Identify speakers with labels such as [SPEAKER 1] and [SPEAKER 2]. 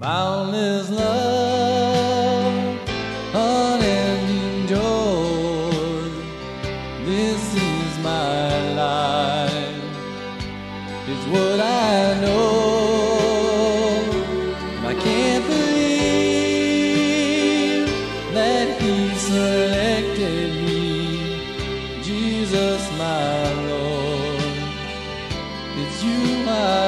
[SPEAKER 1] boundless love, unending joy. This is my life, it's what I know. I can't believe that He selected me, Jesus my Lord. It's you I